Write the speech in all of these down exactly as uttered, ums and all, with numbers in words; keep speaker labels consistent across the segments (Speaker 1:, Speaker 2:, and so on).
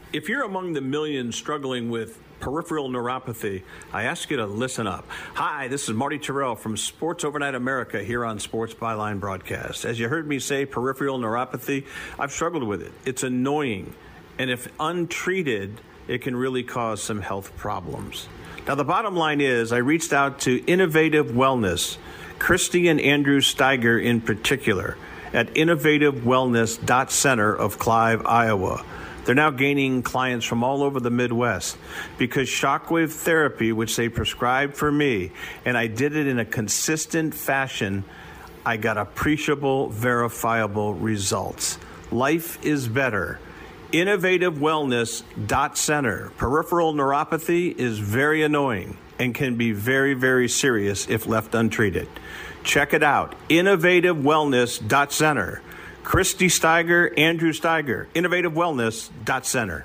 Speaker 1: If you're among the millions struggling with peripheral neuropathy, I ask you to listen up. Hi, this is Marty Terrell from Sports Overnight America here on Sports Byline Broadcast. As you heard me say, peripheral neuropathy, I've struggled with it. It's annoying, and if untreated, it can really cause some health problems. Now, the bottom line is I reached out to Innovative Wellness, Christy and Andrew Steiger in particular, at innovative wellness dot center of Clive, Iowa. They're now gaining clients from all over the Midwest because shockwave therapy, which they prescribed for me, and I did it in a consistent fashion, I got appreciable, verifiable results. Life is better. innovative wellness dot center. Peripheral neuropathy is very annoying and can be very, very serious if left untreated. Check it out. innovative wellness dot center. Christy Steiger, Andrew Steiger, innovative wellness dot center.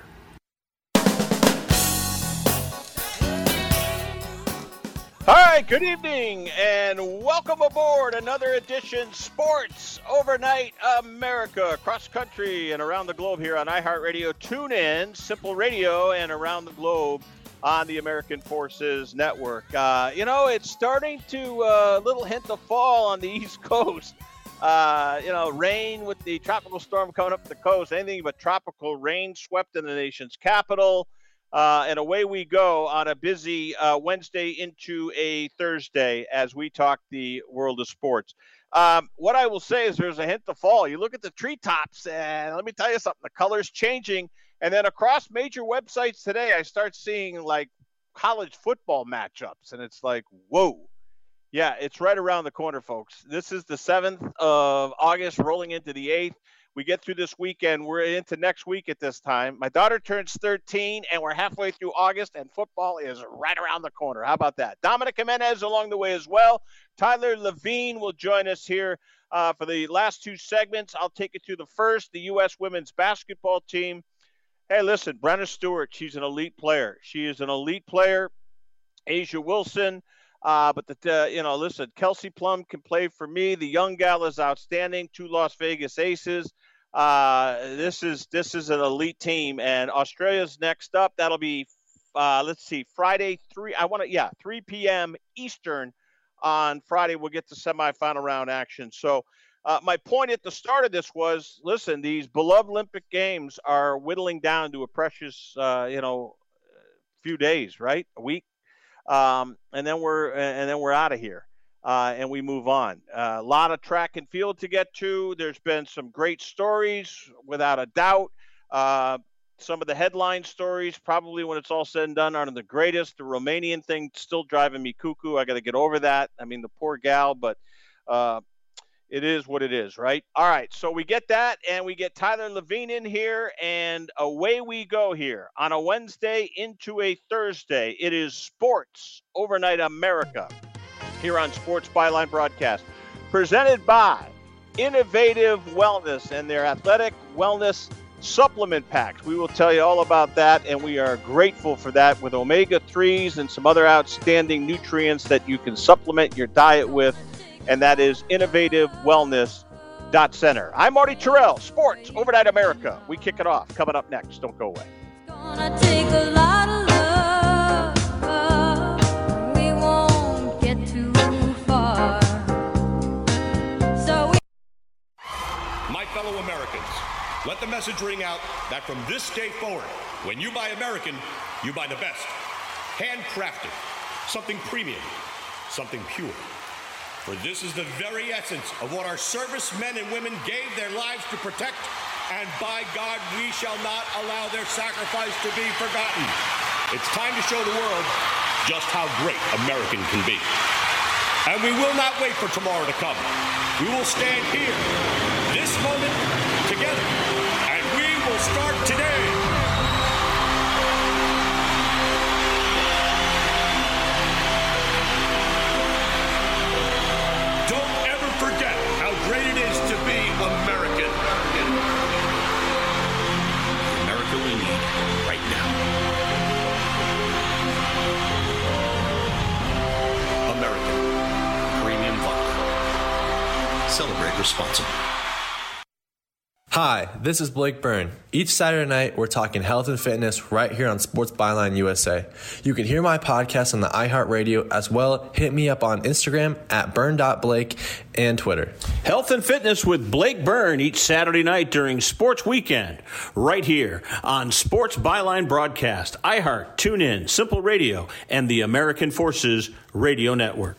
Speaker 2: All right, good evening and welcome aboard another edition Sports Overnight America, cross country and around the globe here on iHeartRadio, TuneIn, Simple Radio, and around the globe on the American Forces Network. Uh, you know, it's starting to a uh, little hint of fall on the East Coast. Uh, you know, rain with the tropical storm coming up the coast, anything but tropical rain swept in the nation's capital. Uh, and away we go on a busy uh, Wednesday into a Thursday as we talk the world of sports. Um, what I will say is there's a hint of fall. You look at the treetops, and let me tell you something, the color's changing. And then across major websites today, I start seeing, like, college football matchups, and it's like, whoa. Yeah, it's right around the corner, folks. This is the seventh of August, rolling into the eighth. We get through this weekend. We're into next week at this time. My daughter turns thirteen, and we're halfway through August, and football is right around the corner. How about that? Dominic Jimenez along the way as well. Tyler Levine will join us here uh, for the last two segments. I'll take you to the first, the U S women's basketball team. Hey, listen, Brenna Stewart, she's an elite player. She is an elite player. Asia Wilson. Uh, but, the, uh, you know, listen, Kelsey Plum can play for me. The young gal is outstanding. Two Las Vegas Aces. Uh, this is this is an elite team. And Australia's next up. That'll be, uh, let's see, Friday, three. I want to, yeah, three p.m. Eastern on Friday. We'll get to semifinal round action. So uh, my point at the start of this was, listen, these beloved Olympic Games are whittling down to a precious, uh, you know, few days, right? A week. Um, and then we're and then we're out of here, uh, and we move on. Uh, a lot of track and field to get to. There's been some great stories, without a doubt. Uh, some of the headline stories, probably when it's all said and done, aren't the greatest. The Romanian thing still driving me cuckoo. I got to get over that. I mean, the poor gal, but uh, it is what it is, right? All right, so we get that, and we get Tyler Levine in here, and away we go here on a Wednesday into a Thursday. It is Sports Overnight America here on Sports Byline Broadcast, presented by Innovative Wellness and their athletic wellness supplement packs. We will tell you all about that, and we are grateful for that, with omega threes and some other outstanding nutrients that you can supplement your diet with. And that is innovative wellness dot center. I'm Marty Terrell, Sports Overnight America. We kick it off. Coming up next. Don't go away.
Speaker 3: It's gonna take a lot of love. We won't get too far. So we-
Speaker 4: My fellow Americans, let the message ring out that from this day forward, when you buy American, you buy the best. Handcrafted. Something premium. Something pure. For this is the very essence of what our servicemen and women gave their lives to protect, and by God, we shall not allow their sacrifice to be forgotten. It's time to show the world just how great American can be. And we will not wait for tomorrow to come. We will stand here, this moment, together, and we will start today. Forget how great it is to be American. America we need right now. American Premium Vodka. Celebrate responsibly.
Speaker 5: Hi, this is Blake Byrne. Each Saturday night, we're talking health and fitness right here on Sports Byline U S A. You can hear my podcast on the iHeartRadio as well. Hit me up on Instagram at burn dot blake and Twitter.
Speaker 1: Health and fitness with Blake Byrne each Saturday night during Sports Weekend right here on Sports Byline Broadcast, iHeart, TuneIn, Simple Radio, and the American Forces Radio Network.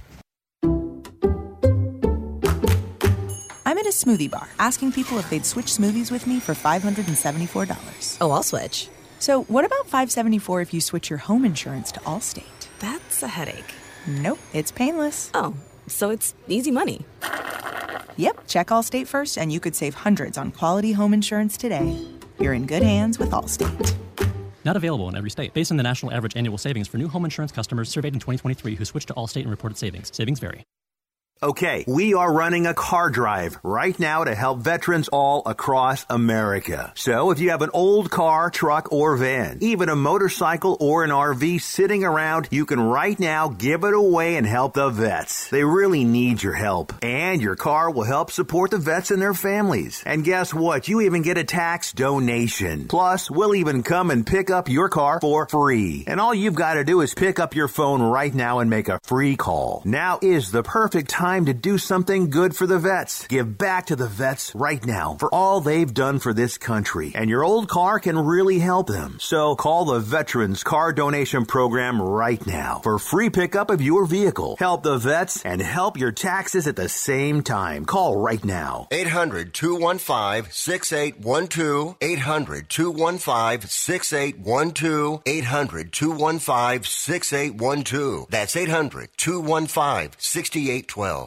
Speaker 6: I'm at a smoothie bar asking people if they'd switch smoothies with me for five hundred seventy-four dollars.
Speaker 7: Oh, I'll switch.
Speaker 6: So what about five hundred seventy-four dollars if you switch your home insurance to Allstate?
Speaker 7: That's a headache.
Speaker 6: Nope, it's painless.
Speaker 7: Oh, so it's easy money.
Speaker 6: Yep, check Allstate first and you could save hundreds on quality home insurance today. You're in good hands with Allstate.
Speaker 8: Not available in every state. Based on the national average annual savings for new home insurance customers surveyed in twenty twenty-three who switched to Allstate and reported savings. Savings vary.
Speaker 9: Okay, we are running a car drive right now to help veterans all across America. So if you have an old car, truck, or van, even a motorcycle or an R V sitting around, you can right now give it away and help the vets. They really need your help. And your car will help support the vets and their families. And guess what? You even get a tax donation. Plus, we'll even come and pick up your car for free. And all you've got to do is pick up your phone right now and make a free call. Now is the perfect time to do something good for the vets. Give back to the vets right now for all they've done for this country. And your old car can really help them. So call the Veterans Car Donation Program right now for free pickup of your vehicle. Help the vets and help your taxes at the same time. Call right now.
Speaker 10: eight hundred, two one five, six eight one two. eight hundred, two one five, six eight one two. eight hundred, two one five, six eight one two. That's eight hundred, two one five, six eight one two.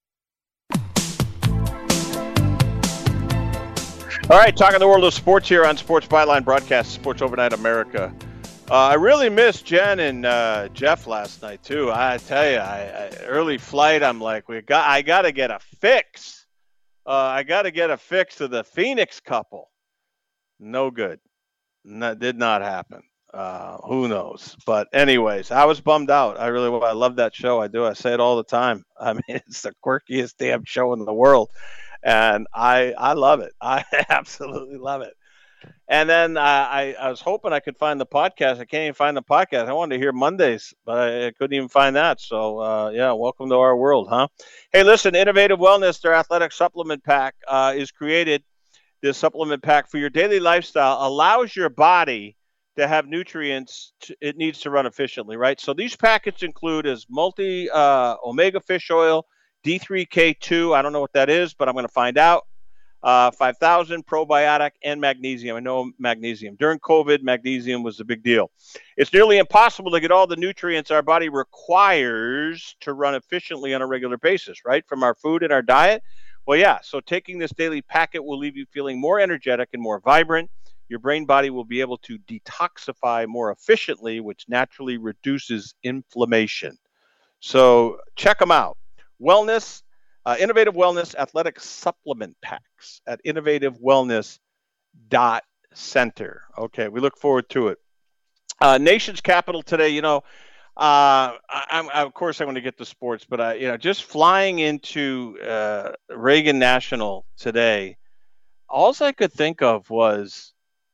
Speaker 2: All right, talking the world of sports here on Sports Byline Broadcast, Sports Overnight America. Uh, I really missed Jen and uh, Jeff last night too. I tell you, I, I, early flight. I'm like, we got. I got to get a fix. Uh, I got to get a fix to the Phoenix couple. No good. That did not happen. Uh, who knows? But anyways, I was bummed out. I really, I love that show. I do. I say it all the time. I mean, it's the quirkiest damn show in the world. And I I love it. I absolutely love it. And then uh, I, I was hoping I could find the podcast. I can't even find the podcast. I wanted to hear Mondays, but I, I couldn't even find that. So, uh, yeah, welcome to our world, huh? Hey, listen, Innovative Wellness, their athletic supplement pack uh, is created. This supplement pack for your daily lifestyle allows your body to have nutrients to, it needs to run efficiently, right? So these packets include as multi uh, omega fish oil, D three K two, I don't know what that is, but I'm going to find out. Uh, five thousand probiotic and magnesium. I know magnesium. During COVID, magnesium was a big deal. It's nearly impossible to get all the nutrients our body requires to run efficiently on a regular basis, right? From our food and our diet. Well, yeah. So taking this daily packet will leave you feeling more energetic and more vibrant. Your brain body will be able to detoxify more efficiently, which naturally reduces inflammation. So check them out. Wellness, uh, Innovative Wellness Athletic Supplement Packs at innovative wellness dot center. Okay, we look forward to it. Uh, nation's capital today, you know, uh, I, I'm, of course I'm going to get to sports, but, I, you know, just flying into uh, Reagan National today, all I could think of was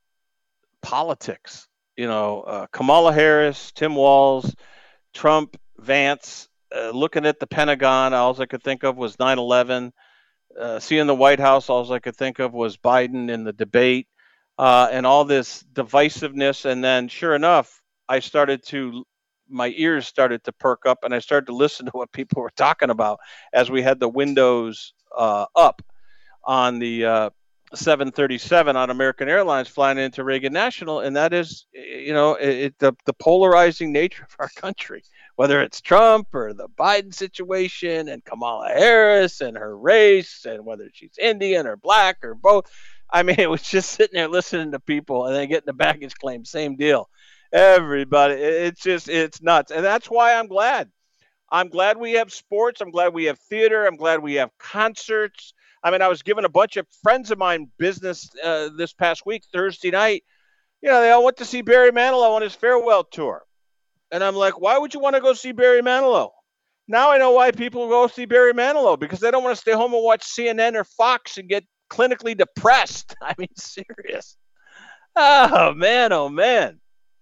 Speaker 2: politics. You know, uh, Kamala Harris, Tim Walz, Trump, Vance. Uh, looking at the Pentagon, all I could think of was nine eleven. Uh, seeing the White House, all I could think of was Biden in the debate uh, and all this divisiveness. And then, sure enough, I started to, my ears started to perk up, and I started to listen to what people were talking about as we had the windows uh, up on the uh, seven thirty-seven on American Airlines flying into Reagan National. And that is, you know, it, it, the, the polarizing nature of our country. Whether it's Trump or the Biden situation and Kamala Harris and her race and whether she's Indian or black or both. I mean, it was just sitting there listening to people and then getting the baggage claim, same deal. Everybody, it's just, it's nuts. And that's why I'm glad. I'm glad we have sports. I'm glad we have theater. I'm glad we have concerts. I mean, I was giving a bunch of friends of mine business uh, this past week, Thursday night. You know, they all went to see Barry Manilow on his farewell tour. And I'm like, why would you want to go see Barry Manilow? Now I know why people go see Barry Manilow, because they don't want to stay home and watch C N N or Fox and get clinically depressed. I mean, serious. Oh, man, oh, man.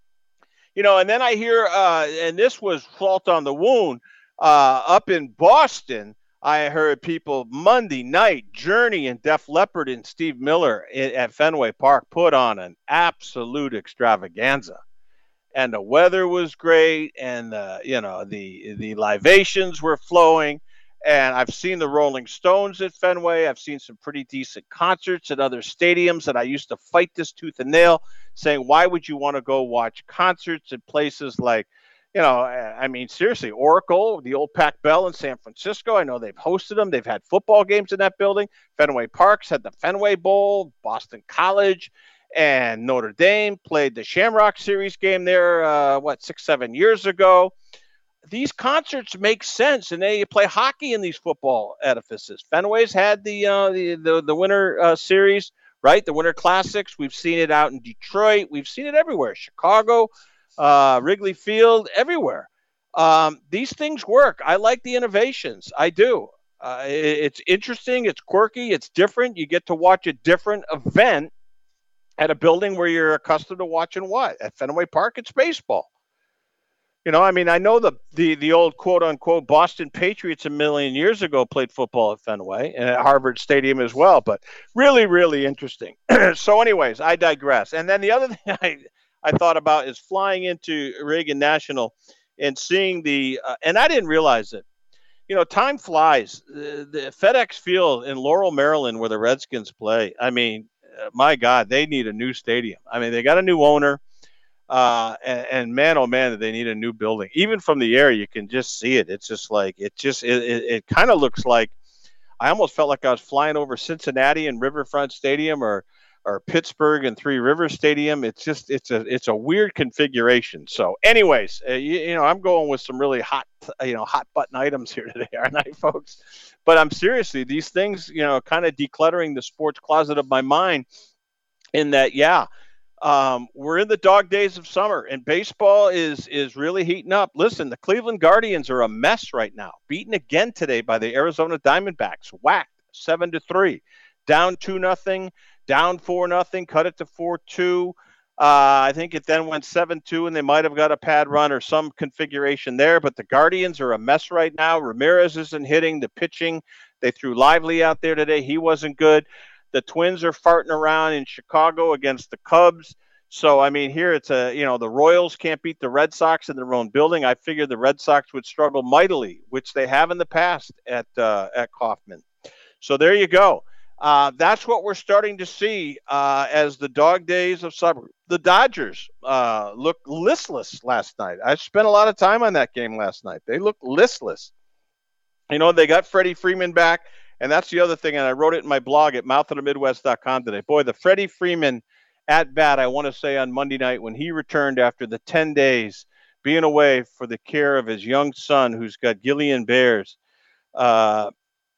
Speaker 2: You know, and then I hear, uh, and this was fault on the wound, uh, up in Boston, I heard people Monday night, Journey and Def Leppard and Steve Miller at Fenway Park put on an absolute extravaganza. And the weather was great, and, uh, you know, the the libations were flowing. And I've seen the Rolling Stones at Fenway. I've seen some pretty decent concerts at other stadiums, and I used to fight this tooth and nail, saying, why would you want to go watch concerts at places like, you know, I mean, seriously, Oracle, the old Pac Bell in San Francisco. I know they've hosted them. They've had football games in that building. Fenway Park's had the Fenway Bowl. Boston College and Notre Dame played the Shamrock Series game there, uh, what, six, seven years ago. These concerts make sense, and they play hockey in these football edifices. Fenway's had the uh, the, the the Winter uh, Series, right? The Winter Classics. We've seen it out in Detroit. We've seen it everywhere. Chicago, uh, Wrigley Field, everywhere. Um, these things work. I like the innovations. I do. Uh, it, it's interesting. It's quirky. It's different. You get to watch a different event at a building where you're accustomed to watching what? At Fenway Park, it's baseball. You know, I mean, I know the, the the old quote-unquote Boston Patriots a million years ago played football at Fenway and at Harvard Stadium as well, but really, really interesting. So anyways, I digress. And then the other thing I, I thought about is flying into Reagan National and seeing the uh, – and I didn't realize it. You know, time flies. The, the FedEx Field in Laurel, Maryland, where the Redskins play, I mean, uh, my God, they need a new stadium. I mean, they got a new owner. Uh, and, and man, oh man, they need a new building. Even from the air, you can just see it. It's just like, it just, it, it, it kind of looks like, I almost felt like I was flying over Cincinnati and Riverfront Stadium or, or Pittsburgh and Three Rivers Stadium. It's just, it's a, it's a weird configuration. So anyways, uh, you, you know, I'm going with some really hot, you know, hot button items here today, aren't I, folks? But I'm seriously, these things, you know, kind of decluttering the sports closet of my mind in that, yeah, Um, we're in the dog days of summer, and baseball is is really heating up. Listen, the Cleveland Guardians are a mess right now, beaten again today by the Arizona Diamondbacks, whacked seven to three, down two nothing, down four nothing, cut it to four two. Uh, I think it then went seven two, and they might have got a pad run or some configuration there. But the Guardians are a mess right now. Ramirez isn't hitting. The pitching, they threw Lively out there today. He wasn't good. The Twins are farting around in Chicago against the Cubs. So, I mean, here it's a, you know, the Royals can't beat the Red Sox in their own building. I figured the Red Sox would struggle mightily, which they have in the past at uh, at Kauffman. So there you go. Uh, that's what we're starting to see uh, as the dog days of summer. The Dodgers uh, looked listless last night. I spent a lot of time on that game last night. They looked listless. You know, they got Freddie Freeman back. And that's the other thing, and I wrote it in my blog at mouth of the midwest dot com today. Boy, the Freddie Freeman at bat, I want to say on Monday night when he returned after the ten days being away for the care of his young son who's got Guillain-Barre's, uh,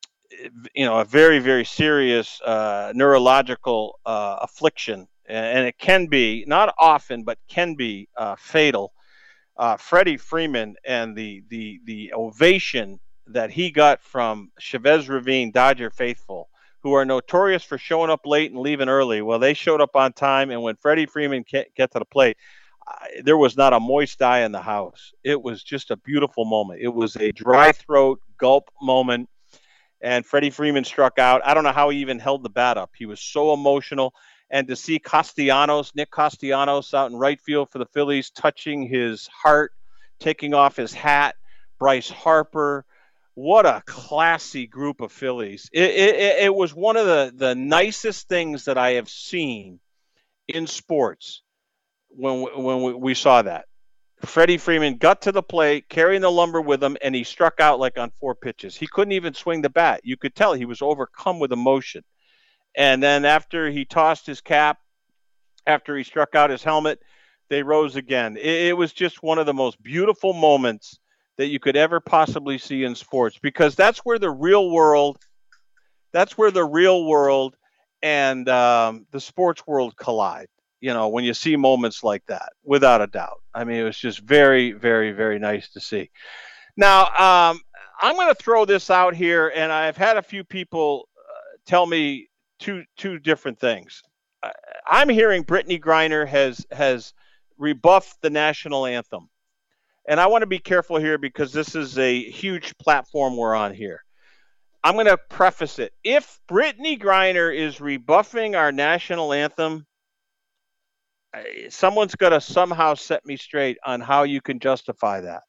Speaker 2: you know, a very, very serious uh, neurological uh, affliction. And it can be, not often, but can be uh, fatal. Uh, Freddie Freeman and the the the ovation that he got from Chavez Ravine Dodger faithful, who are notorious for showing up late and leaving early. Well, they showed up on time, and when Freddie Freeman get to the plate, uh, there was not a moist eye in the house. It was just a beautiful moment. It was a dry throat gulp moment, and Freddie Freeman struck out. I don't know how he even held the bat up. He was so emotional. And to see Castellanos, Nick Castellanos out in right field for the Phillies, touching his heart, taking off his hat, Bryce Harper, what a classy group of Phillies. It, it, it was one of the, the nicest things that I have seen in sports when, when we saw that. Freddie Freeman got to the plate, carrying the lumber with him, and he struck out like on four pitches. He couldn't even swing the bat. You could tell he was overcome with emotion. And then after he tossed his cap, after he struck out his helmet, they rose again. It, it was just one of the most beautiful moments that you could ever possibly see in sports, because that's where the real world, that's where the real world and um, the sports world collide. You know, when you see moments like that, without a doubt. I mean, it was just very, very, very nice to see. Now, um, I'm going to throw this out here, and I've had a few people uh, tell me two two different things. I, I'm hearing Brittany Griner has has rebuffed the national anthem. And I want to be careful here because this is a huge platform we're on here. I'm going to preface it. If Brittany Griner is rebuffing our national anthem, someone's got to somehow set me straight on how you can justify that.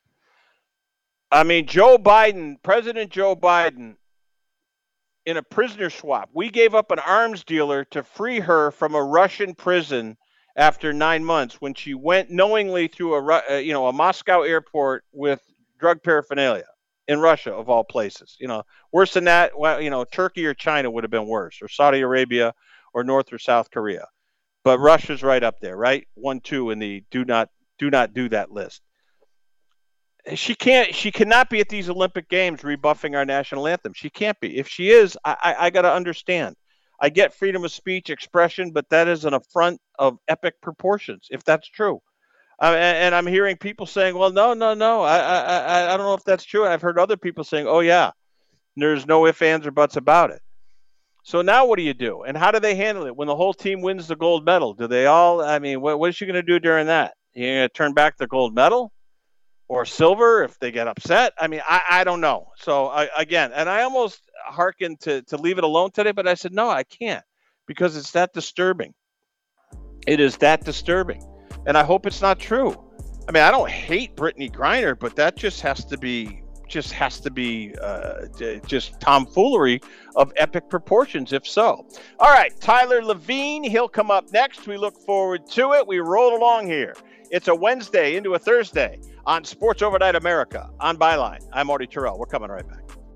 Speaker 2: I mean, Joe Biden, President Joe Biden, in a prisoner swap, we gave up an arms dealer to free her from a Russian prison after nine months when she went knowingly through a, uh, you know, a Moscow airport with drug paraphernalia in Russia, of all places. You know, worse than that, well, you know, Turkey or China would have been worse, or Saudi Arabia or North or South Korea. But Russia's right up there, right? One, two in the do not do not do that list. She can't. She cannot be at these Olympic Games rebuffing our national anthem. She can't be. If she is, I, I, I got to understand. I get freedom of speech, expression, but that is an affront of epic proportions, if that's true. Uh, and, and I'm hearing people saying, well, no, no, no. I, I, I don't know if that's true. I've heard other people saying, oh, yeah, there's no ifs, ands, or buts about it. So now what do you do? And how do they handle it when the whole team wins the gold medal? Do they all, I mean, what, what is she going to do during that? You going to turn back the gold medal or silver if they get upset? I mean, I, I don't know. So I, again, and I almost hearkened to, to leave it alone today, but I said, no, I can't because it's that disturbing. It is that disturbing. And I hope it's not true. I mean, I don't hate Brittany Griner, but that just has to be just has to be uh, just tomfoolery of epic proportions, if so. All right, Tyler Levine, he'll come up next. We look forward to it. We roll along here. It's a Wednesday into a Thursday on Sports Overnight America on Byline. I'm Marty Terrell. We're coming right back.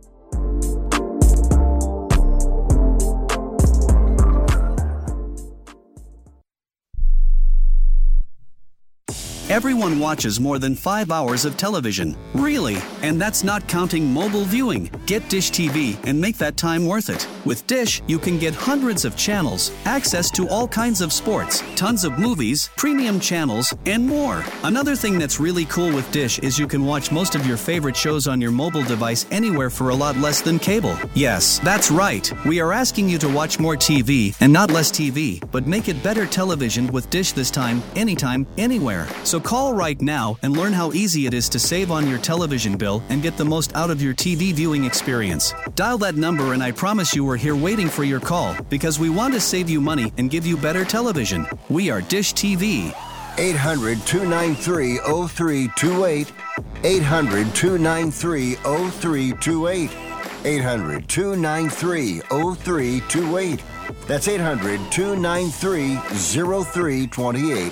Speaker 11: Everyone watches more than five hours of television. Really? And that's not counting mobile viewing. Get Dish T V and make that time worth it. With Dish, you can get hundreds of channels, access to all kinds of sports, tons of movies, premium channels, and more. Another thing that's really cool with Dish is you can watch most of your favorite shows on your mobile device anywhere for a lot less than cable. Yes, that's right. We are asking you to watch more T V and not less T V, but make it better television with Dish this time, anytime, anywhere. So call right now and learn how easy it is to save on your television bill and get the most out of your T V viewing experience. Dial that number and I promise you we're here waiting for your call because we want to save you money and give you better television. We are Dish T V.
Speaker 10: eight hundred, two nine three, oh three two eight. eight hundred, two nine three, oh three two eight. eight hundred, two nine three, oh three two eight. That's eight hundred, two nine three, oh three two eight.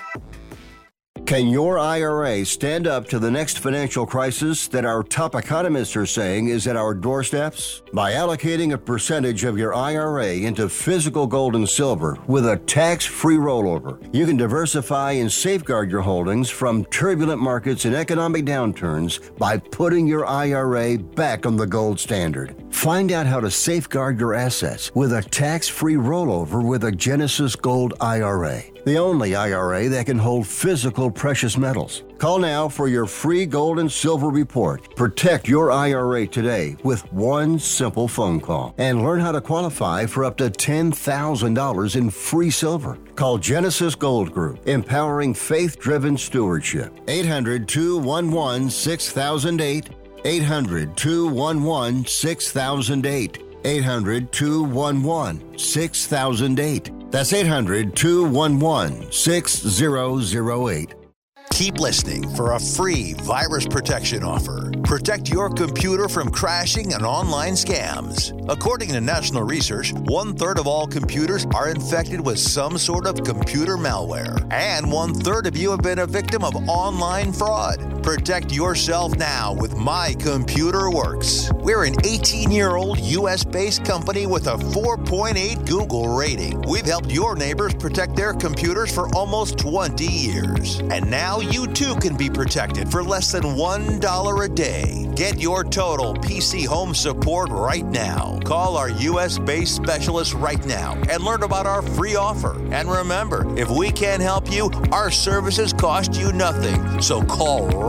Speaker 10: Can your I R A stand up to the next financial crisis that our top economists are saying is at our doorsteps? By allocating a percentage of your I R A into physical gold and silver with a tax-free rollover, you can diversify and safeguard your holdings from turbulent markets and economic downturns by putting your I R A back on the gold standard. Find out how to safeguard your assets with a tax-free rollover with a Genesis Gold I R A, the only I R A that can hold physical precious metals. Call now for your free gold and silver report. Protect your I R A today with one simple phone call and learn how to qualify for up to ten thousand dollars in free silver. Call Genesis Gold Group, empowering faith-driven stewardship. eight hundred, two one one, six thousand eight. eight hundred, two one one, six thousand eight. eight hundred, two one one, six thousand eight. That's eight hundred, two one one, six thousand eight.
Speaker 12: Keep listening for a free virus protection offer. Protect your computer from crashing and online scams. According to national research, one-third of all computers are infected with some sort of computer malware. And one-third of you have been a victim of online fraud. Protect yourself now with My Computer Works. We're an eighteen-year-old U S-based company with a four point eight Google rating. We've helped your neighbors protect their computers for almost twenty years. And now you too can be protected for less than one dollar a day. Get your total P C home support right now. Call our U S-based specialist right now and learn about our free offer. And remember, if we can't help you, our services cost you nothing. So call right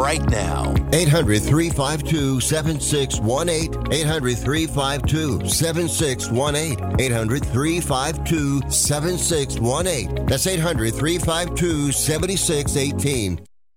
Speaker 12: right now.
Speaker 10: eight hundred, three five two, seven six one eight. eight hundred, three five two, seven six one eight. eight hundred, three five two, seven six one eight. That's eight hundred, three five two, seven six one eight.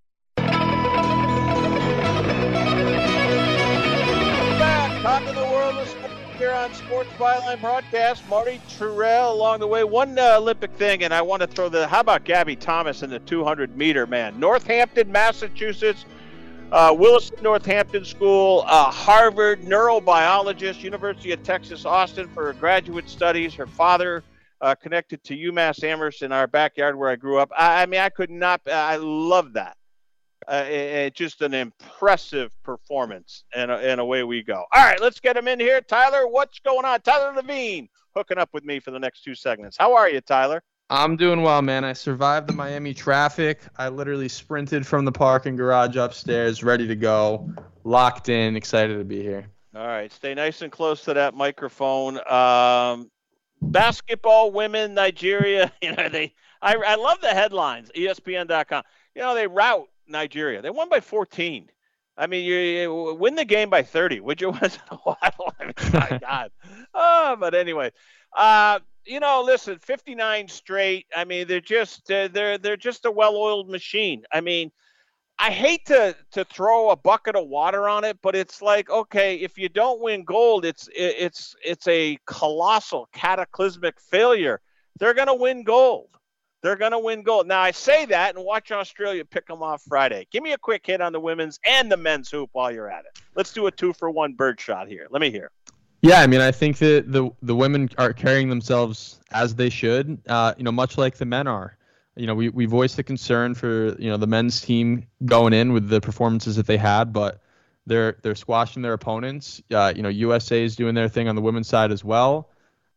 Speaker 2: Talking the world of sport here on Sports Byline Broadcast. Marty Terrell along the way. One uh, Olympic thing, and I want to throw the, how about Gabby Thomas in the two hundred meter, man? Northampton, Massachusetts, uh, Williston Northampton School, uh, Harvard, neurobiologist, University of Texas, Austin for her graduate studies. Her father uh, connected to UMass Amherst in our backyard where I grew up. I, I mean, I could not, I love that. Uh, it, it, just an impressive performance, and, and away we go. All right, let's get him in here. Tyler, what's going on? Tyler Levine hooking up with me for the next two segments. How are you, Tyler?
Speaker 13: I'm doing well, man. I survived the Miami traffic. I literally sprinted from the parking garage upstairs, ready to go, locked in, excited to be here.
Speaker 2: All right, stay nice and close to that microphone. Um, basketball women, Nigeria. You know, they. I, I love the headlines. E S P N dot com. You know, they rout Nigeria. They won by fourteen. I mean, you, you win the game by thirty. Would you? Once in a while. I mean, my God. Oh, but anyway, uh, you know, listen, fifty-nine straight. I mean, they're just uh, they're they're just a well-oiled machine. I mean, I hate to to throw a bucket of water on it, but it's like, okay, if you don't win gold, it's it's it's a colossal, cataclysmic failure. They're going to win gold. They're going to win gold. Now, I say that, and watch Australia pick them off Friday. Give me a quick hit on the women's and the men's hoop while you're at it. Let's do a two-for-one bird shot here. Let me hear.
Speaker 13: Yeah, I mean, I think that the the women are carrying themselves as they should, uh, you know, much like the men are. You know, we, we voiced the concern for, you know, the men's team going in with the performances that they had, but they're they're squashing their opponents. Uh, you know, U S A is doing their thing on the women's side as well.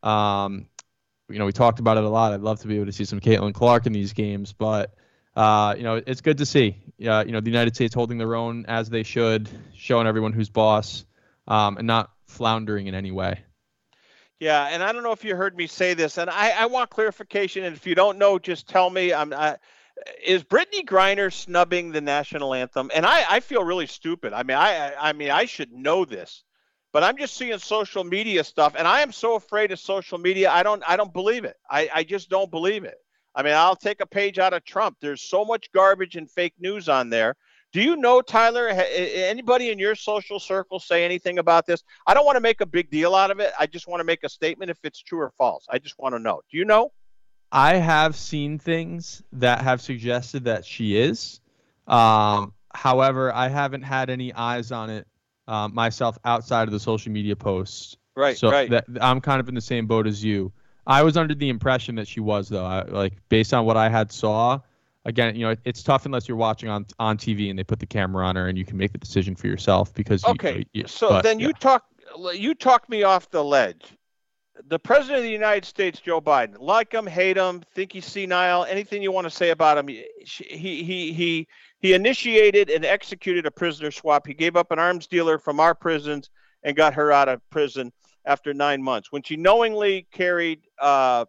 Speaker 13: Um You know, we talked about it a lot. I'd love to be able to see some Caitlin Clark in these games, but, uh, you know, it's good to see, uh, you know, the United States holding their own as they should, showing everyone who's boss, um, and not floundering in any way.
Speaker 2: Yeah, and I don't know if you heard me say this, and I, I want clarification, and if you don't know, just tell me. I'm, I, is Brittany Griner snubbing the national anthem? And I, I feel really stupid. I mean, I, I mean, I should know this. But I'm just seeing social media stuff, and I am so afraid of social media. I don't I don't believe it. I, I just don't believe it. I mean, I'll take a page out of Trump. There's so much garbage and fake news on there. Do you know, Tyler, anybody in your social circle say anything about this? I don't want to make a big deal out of it. I just want to make a statement if it's true or false. I just want to know. Do you know?
Speaker 13: I have seen things that have suggested that she is. Um, however, I haven't had any eyes on it Uh, myself outside of the social media posts.
Speaker 2: Right,
Speaker 13: so
Speaker 2: right.
Speaker 13: That, I'm kind of in the same boat as you. I was under the impression that she was, though. I, like, based on what I had saw, again, you know, it, it's tough unless you're watching on on T V and they put the camera on her and you can make the decision for yourself because.
Speaker 2: Okay,
Speaker 13: you, you,
Speaker 2: so
Speaker 13: but,
Speaker 2: then
Speaker 13: yeah.
Speaker 2: you talk you talk me off the ledge. The president of the United States, Joe Biden, like him, hate him, think he's senile, anything you want to say about him, he he he he initiated and executed a prisoner swap. He gave up an arms dealer from our prisons and got her out of prison after nine months when she knowingly carried uh,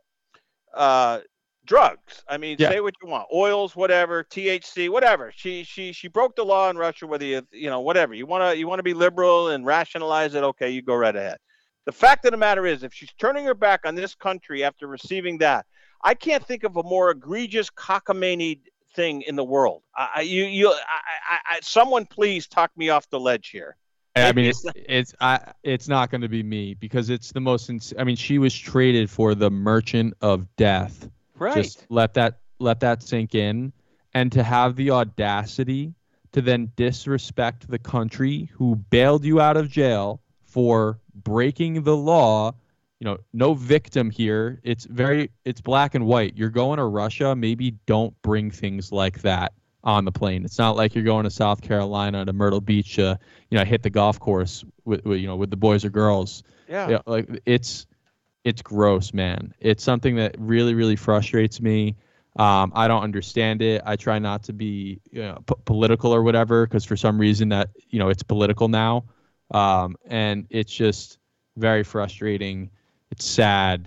Speaker 2: uh, drugs. I mean,
Speaker 13: Yeah.
Speaker 2: say what you want, oils, whatever, T H C, whatever. She she she broke the law in Russia. Whether you you know whatever you want to you want to be liberal and rationalize it, okay, you go right ahead. The fact of the matter is, if she's turning her back on this country after receiving that, I can't think of a more egregious cockamamie thing in the world. I, you, you, I, I, someone please talk me off the ledge here.
Speaker 13: I mean, it's it's I, it's not going to be me because it's the most. Ins- I mean, she was traded for the merchant of death.
Speaker 2: Right.
Speaker 13: Just let that let that sink in, and to have the audacity to then disrespect the country who bailed you out of jail for breaking the law. You know, no victim here. It's very, it's black and white. You're going to Russia, maybe don't bring things like that on the plane. It's not like you're going to South Carolina to Myrtle Beach, uh, you know, hit the golf course with, with, you know, with the boys or girls.
Speaker 2: Yeah.
Speaker 13: You know, like it's, it's gross, man. It's something that really, really frustrates me. Um, I don't understand it. I try not to be you know, p- political or whatever, because for some reason that, you know, it's political now. Um, and it's just very frustrating. It's sad.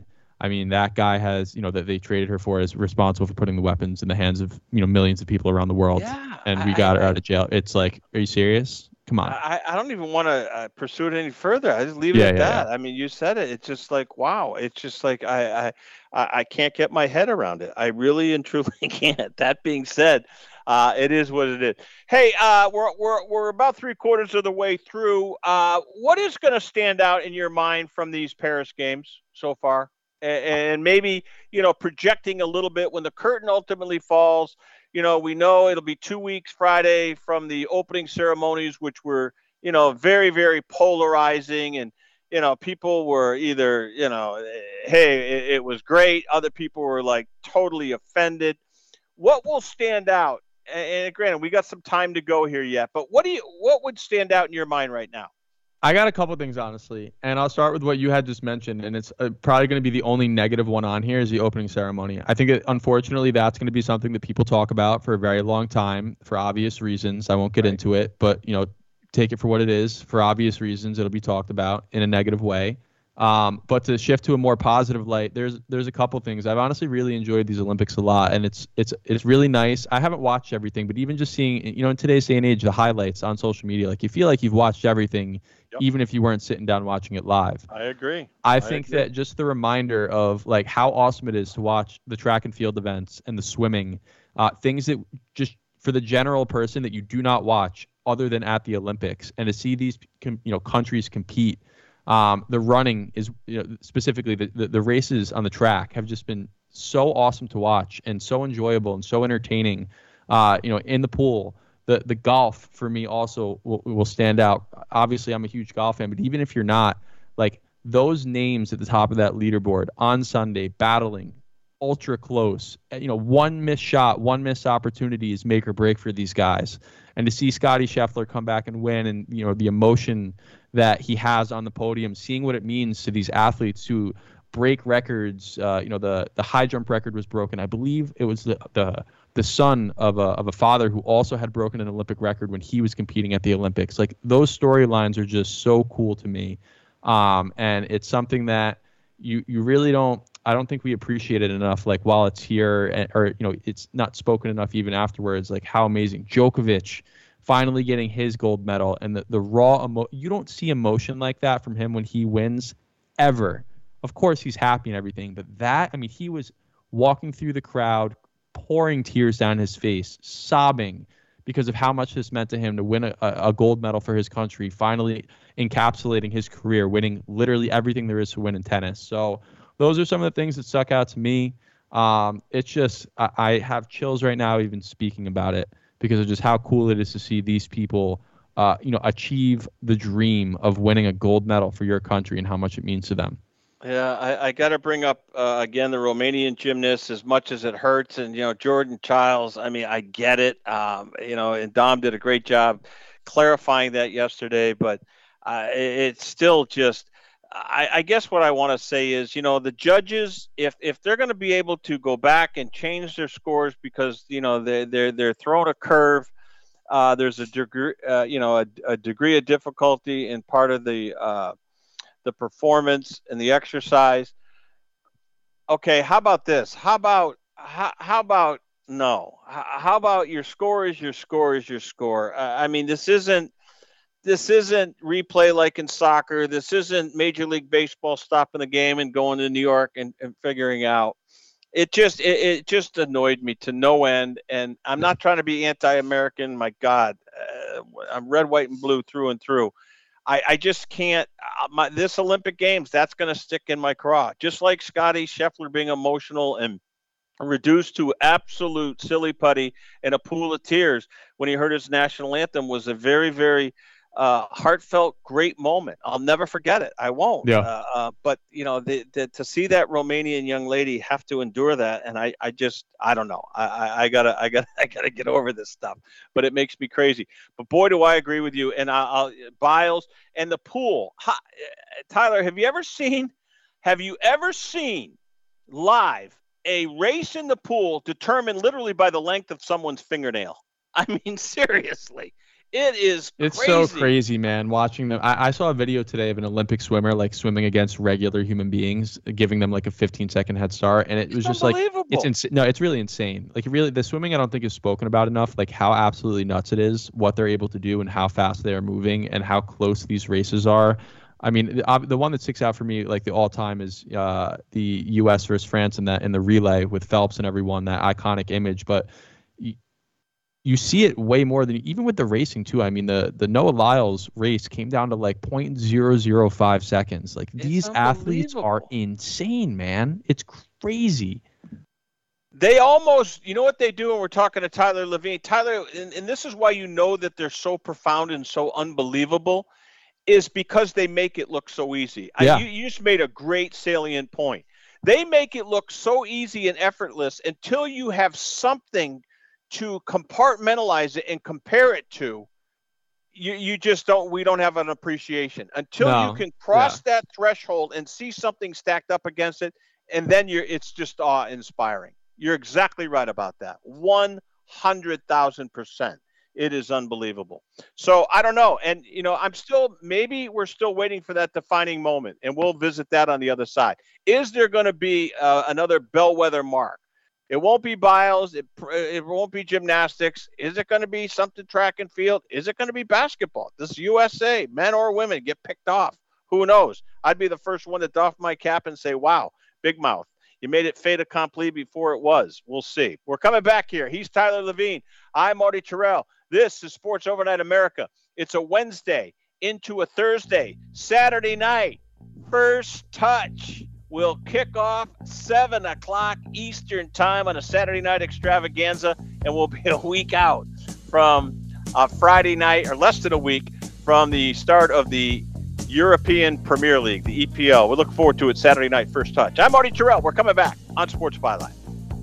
Speaker 13: I mean, that guy has, you know, that they traded her for is responsible for putting the weapons in the hands of, you know, millions of people around the world.
Speaker 2: Yeah,
Speaker 13: and we
Speaker 2: I,
Speaker 13: got her
Speaker 2: I,
Speaker 13: out of jail. It's like, are you serious? Come on.
Speaker 2: I, I don't even want to uh, pursue it any further. I just leave it
Speaker 13: Yeah,
Speaker 2: at
Speaker 13: yeah,
Speaker 2: that.
Speaker 13: yeah.
Speaker 2: I mean, you said it. It's just like, wow. It's just like I, I, I I can't get my head around it. I really and truly can't. That being said, uh, it is what it is. Hey, uh, we're we're we're about three quarters of the way through. Uh, what is going to stand out in your mind from these Paris games so far? And, and maybe, you know, projecting a little bit when the curtain ultimately falls. You know, we know it'll be two weeks Friday from the opening ceremonies, which were, you know, very, very polarizing. And, you know, people were either, you know, hey, it, it was great. Other people were like totally offended. What will stand out? And, and granted, we got some time to go here yet, but what do you, what would stand out in your mind right now?
Speaker 13: I got a couple things, honestly, and I'll start with what you had just mentioned, and it's uh, probably going to be the only negative one on here is the opening ceremony. I think, it, unfortunately, that's going to be something that people talk about for a very long time for obvious reasons. I won't get right. into it, but, you know, take it for what it is. For obvious reasons, it'll be talked about in a negative way. Um, but to shift to a more positive light, there's there's a couple things. I've honestly really enjoyed these Olympics a lot, and it's it's it's really nice. I haven't watched everything, but even just seeing, you know, in today's day and age, the highlights on social media, like you feel like you've watched everything, yep. even if you weren't sitting down watching it live.
Speaker 2: I agree.
Speaker 13: I,
Speaker 2: I
Speaker 13: think
Speaker 2: agree.
Speaker 13: that just the reminder of like how awesome it is to watch the track and field events and the swimming, uh, things that just for the general person that you do not watch other than at the Olympics, and to see these you know countries compete. Um, the running is, you know, specifically the, the, the races on the track have just been so awesome to watch and so enjoyable and so entertaining. Uh, you know, in the pool, the the golf for me also will, will stand out. Obviously, I'm a huge golf fan, but even if you're not, like those names at the top of that leaderboard on Sunday, battling, ultra close. You know, one missed shot, one missed opportunity is make or break for these guys. And to see Scottie Scheffler come back and win, and you know the emotion that he has on the podium, seeing what it means to these athletes who break records. Uh, you know, the the high jump record was broken. I believe it was the the, the son of a of a father who also had broken an Olympic record when he was competing at the Olympics. Like those storylines are just so cool to me, um, and it's something that you you really don't. I don't think we appreciate it enough. Like while it's here, and, or you know, it's not spoken enough even afterwards. Like how amazing Djokovic finally getting his gold medal, and the the raw emo- you don't see emotion like that from him when he wins ever. Of course, he's happy and everything, but that I mean, he was walking through the crowd, pouring tears down his face, sobbing because of how much this meant to him to win a, a gold medal for his country, finally encapsulating his career, winning literally everything there is to win in tennis. So. Those are some of the things that stuck out to me. Um, it's just, I, I have chills right now even speaking about it because of just how cool it is to see these people, uh, you know, achieve the dream of winning a gold medal for your country and how much it means to them.
Speaker 2: Yeah, I, I got to bring up, uh, again, the Romanian gymnasts, as much as it hurts. And, you know, Jordan Childs, I mean, I get it. Um, you know, and Dom did a great job clarifying that yesterday. But uh, it, it's still just, I, I guess what I want to say is, you know, the judges, if if they're going to be able to go back and change their scores because, you know, they're, they're, they're throwing a curve, uh, there's a degree, uh, you know, a, a degree of difficulty in part of the uh, the performance and the exercise. Okay, how about this? How about, how, how about, no? How, how about your score is your score is your score? Uh, I mean, this isn't, This isn't replay like in soccer. This isn't Major League Baseball stopping the game and going to New York and, and figuring out. It just it, it just annoyed me to no end. And I'm not trying to be anti-American. My God, uh, I'm red, white, and blue through and through. I, I just can't. Uh, my, this Olympic Games, that's going to stick in my craw. Just like Scottie Scheffler being emotional and reduced to absolute silly putty in a pool of tears when he heard his national anthem was a very, very Uh, heartfelt, great moment. I'll never forget it. I won't.
Speaker 13: Yeah.
Speaker 2: Uh, uh, but you know, the, the, to see that Romanian young lady have to endure that, and I, I just, I don't know. I, I, I gotta, I gotta, I gotta get over this stuff. But it makes me crazy. But boy, do I agree with you. And I, I'll Biles and the pool. Ha, Tyler, have you ever seen? Have you ever seen live a race in the pool determined literally by the length of someone's fingernail? I mean, seriously. It is
Speaker 13: It's
Speaker 2: crazy.
Speaker 13: so crazy, man, watching them. I, I saw a video today of an Olympic swimmer like swimming against regular human beings, giving them like a fifteen second head start. And it
Speaker 2: It's
Speaker 13: was just like,
Speaker 2: unbelievable.
Speaker 13: it's insane. No, it's really insane. Like really, the swimming I don't think is spoken about enough, like how absolutely nuts it is, what they're able to do and how fast they are moving and how close these races are. I mean, the, uh, the one that sticks out for me, like the all time, is uh, the U S versus France in that in the relay with Phelps and everyone, that iconic image. But you, you see it way more than even with the racing too. I mean, the the Noah Lyles race came down to like zero point zero zero five seconds. Like
Speaker 2: It's
Speaker 13: these athletes are insane, man. It's crazy.
Speaker 2: They almost, you know what they do, and we're talking to Tyler Levine. Tyler, and, and this is why you know that they're so profound and so unbelievable, is because they make it look so easy.
Speaker 13: Yeah.
Speaker 2: I, you, you just made a great salient point. They make it look so easy and effortless until you have something to compartmentalize it and compare it to. You you just don't, we don't have an appreciation until
Speaker 13: No.
Speaker 2: you can cross that threshold and see something stacked up against it, and then you're it's just awe-inspiring. You're exactly right about that. one hundred thousand percent. It is unbelievable. So I don't know. And, you know, I'm still, maybe we're still waiting for that defining moment, and we'll visit that on the other side. Is there going to be uh, another bellwether mark? It won't be Biles. It, it won't be gymnastics. Is it going to be something track and field? Is it going to be basketball? This U S A, men or women, get picked off. Who knows? I'd be the first one to doff my cap and say, wow, big mouth. You made it fait accompli before it was. We'll see. We're coming back here. He's Tyler Levine. I'm Marty Terrell. This is Sports Overnight America. It's a Wednesday into a Thursday, Saturday night. First touch will kick off seven o'clock Eastern time on a Saturday night extravaganza, and we'll be a week out from a Friday night, or less than a week from the start of the European Premier League, the E P L. We look forward to it Saturday night, first touch. I'm Marty Terrell. We're coming back on Sports Byline.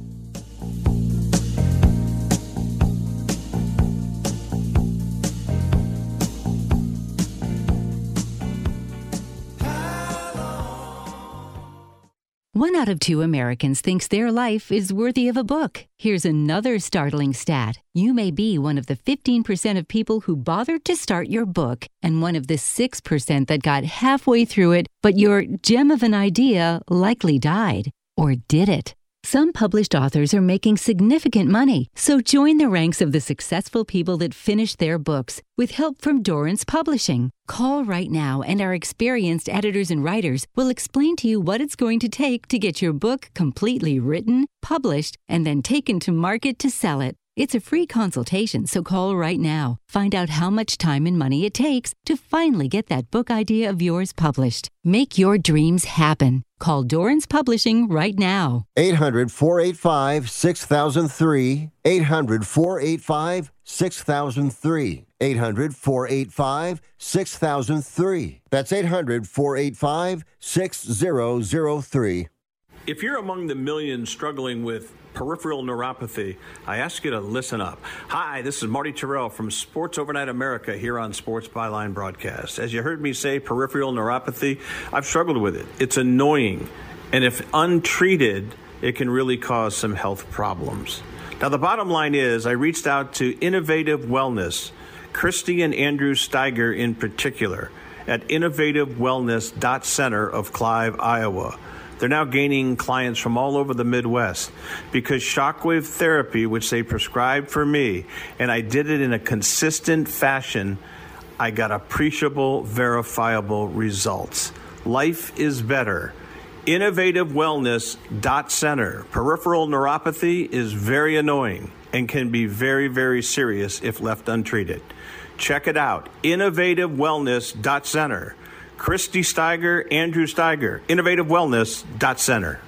Speaker 14: One out of two Americans thinks their life is worthy of a book. Here's another startling stat. You may be one of the fifteen percent of people who bothered to start your book, and one of the six percent that got halfway through it, but your gem of an idea likely died. Or did it? Some published authors are making significant money, so join the ranks of the successful people that finish their books with help from Dorrance Publishing. Call right now, and our experienced editors and writers will explain to you what it's going to take to get your book completely written, published, and then taken to market to sell it. It's a free consultation, so call right now. Find out how much time and money it takes to finally get that book idea of yours published. Make your dreams happen. Call Dorrance Publishing right now.
Speaker 10: eight hundred, four eight five, six thousand three. eight hundred, four eight five, six thousand three. eight hundred, four eight five, six thousand three. That's eight hundred, four eight five, six thousand three.
Speaker 1: If you're among the millions struggling with peripheral neuropathy, I ask you to listen up. Hi, this is Marty Terrell from Sports Overnight America here on Sports Byline Broadcast. As you heard me say, peripheral neuropathy, I've struggled with it. It's annoying, and if untreated, it can really cause some health problems. Now, the bottom line is I reached out to Innovative Wellness, Christy and Andrew Steiger in particular, at innovative wellness dot center of Clive, Iowa. They're now gaining clients from all over the Midwest because shockwave therapy, which they prescribed for me, and I did it in a consistent fashion, I got appreciable, verifiable results. Life is better. innovative wellness dot center. Peripheral neuropathy is very annoying and can be very, very serious if left untreated. Check it out. innovative wellness dot center. Christy Steiger, Andrew Steiger, innovative wellness dot center.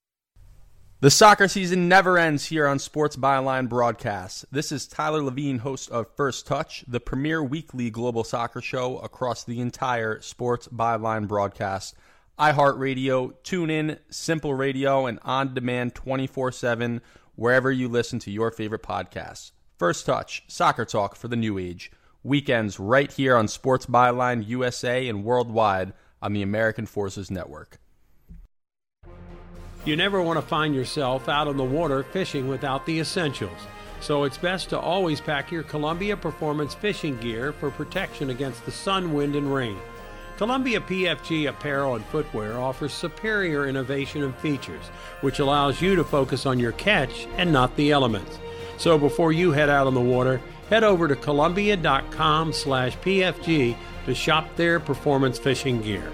Speaker 15: The soccer season never ends here on Sports Byline Broadcast. This is Tyler Levine, host of First Touch, the premier weekly global soccer show across the entire Sports Byline Broadcast. iHeartRadio, TuneIn, Simple Radio, and on demand twenty-four seven wherever you listen to your favorite podcasts. First Touch, soccer talk for the new age. Weekends right here on Sports Byline U S A and worldwide on the American Forces Network.
Speaker 16: You never want to find yourself out on the water fishing without the essentials. So it's best to always pack your Columbia Performance fishing gear for protection against the sun, wind, and rain. Columbia P F G apparel and footwear offers superior innovation and features, which allows you to focus on your catch and not the elements. So before you head out on the water, head over to Columbia.com slash PFG to shop their performance fishing gear.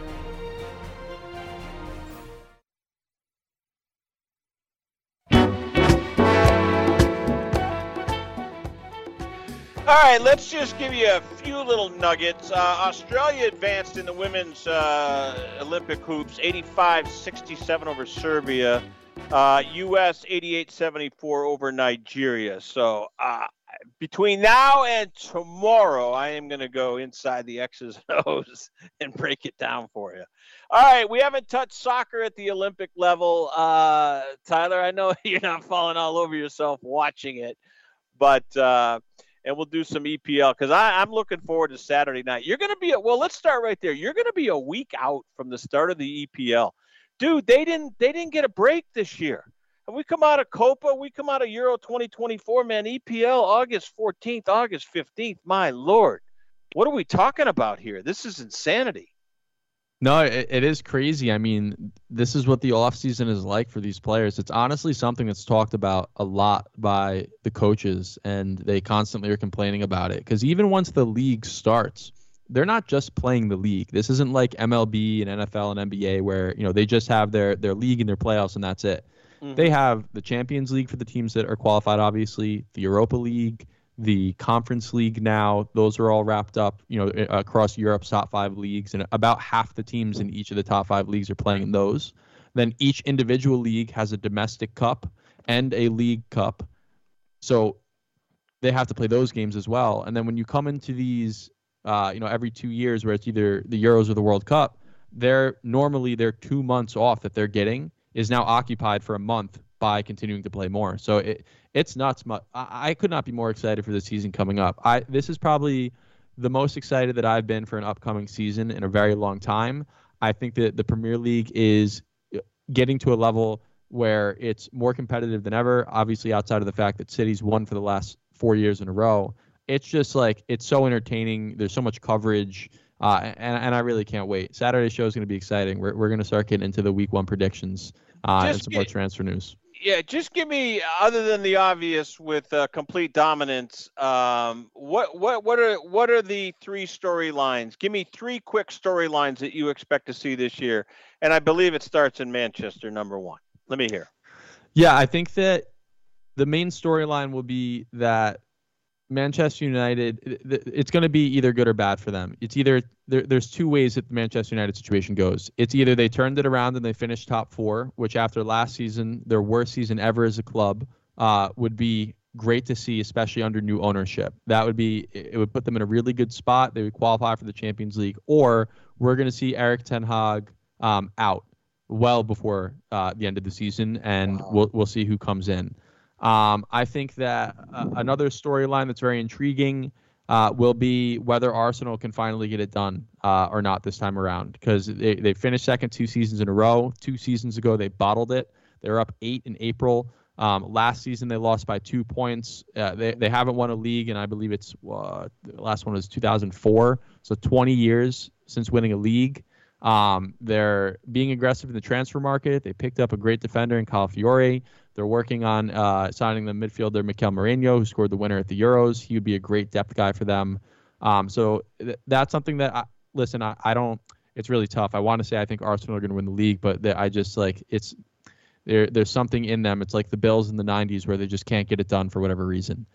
Speaker 2: All right, let's just give you a few little nuggets. Uh, Australia advanced in the women's uh, Olympic hoops, eighty-five sixty-seven over Serbia. Uh, U S eighty-eight seventy-four over Nigeria. So uh, between now and tomorrow, I am going to go inside the X's and O's and break it down for you. All right, we haven't touched soccer at the Olympic level. Uh, Tyler, I know you're not falling all over yourself watching it, but uh, and we'll do some E P L because I'm looking forward to Saturday night. You're going to be – well, let's start right there. You're going to be a week out from the start of the E P L. Dude, they didn't they didn't get a break this year. And we come out of Copa, we come out of Euro twenty twenty-four, man, E P L August fourteenth, August fifteenth. My Lord, what are we talking about here? This is insanity.
Speaker 13: No, it, it is crazy. I mean, this is what the offseason is like for these players. It's honestly something that's talked about a lot by the coaches, and they constantly are complaining about it. Because even once the league starts, they're not just playing the league. This isn't like M L B and N F L and N B A where, you know, they just have their, their league and their playoffs and that's it. Mm-hmm. They have the Champions League for the teams that are qualified, obviously, the Europa League, the Conference League now. Those are all wrapped up, you know, across Europe's top five leagues, and about half the teams in each of the top five leagues are playing in those. Then each individual league has a domestic cup and a league cup. So they have to play those games as well. And then when you come into these Uh, you know, every two years where it's either the Euros or the World Cup, they're normally their two months off that they're getting is now occupied for a month by continuing to play more. So it it's nuts. I, I could not be more excited for the season coming up. I this is probably the most excited that I've been for an upcoming season in a very long time. I think that the Premier League is getting to a level where it's more competitive than ever, obviously outside of the fact that City's won for the last four years in a row. It's just like, it's so entertaining. There's so much coverage, uh, and, and I really can't wait. Saturday's show is going to be exciting. We're we're going to start getting into the week one predictions uh, and some get, more transfer news.
Speaker 2: Yeah, just give me, other than the obvious with uh, complete dominance, um, what what what are what are the three storylines? Give me three quick storylines that you expect to see this year, and I believe it starts in Manchester, number one. Let me hear.
Speaker 13: Yeah, I think that the main storyline will be that Manchester United, it's going to be either good or bad for them. It's either there, there's two ways that the Manchester United situation goes. It's either they turned it around and they finished top four, which after last season, their worst season ever as a club, uh, would be great to see, especially under new ownership. That would be, it would put them in a really good spot. They would qualify for the Champions League, or we're going to see Erik ten Hag um, out well before uh, the end of the season, and wow. we'll we'll see who comes in. Um, I think that uh, another storyline that's very intriguing uh, will be whether Arsenal can finally get it done uh, or not this time around, because they, they finished second two seasons in a row. Two seasons ago, they bottled it. They were up eight in April. Um, last season, they lost by two points. Uh, they, they haven't won a league, and I believe it's uh, the last one was two thousand four, so twenty years since winning a league. Um, they're being aggressive in the transfer market. They picked up a great defender in Calafiore. They're working on uh, signing the midfielder Mikel Merino, who scored the winner at the Euros. He would be a great depth guy for them. Um, so th- that's something that, I, listen, I, I don't, it's really tough. I want to say I think Arsenal are going to win the league, but I just like, it's, there. there's something in them. It's like the Bills in the nineties where they just can't get it done for whatever reason.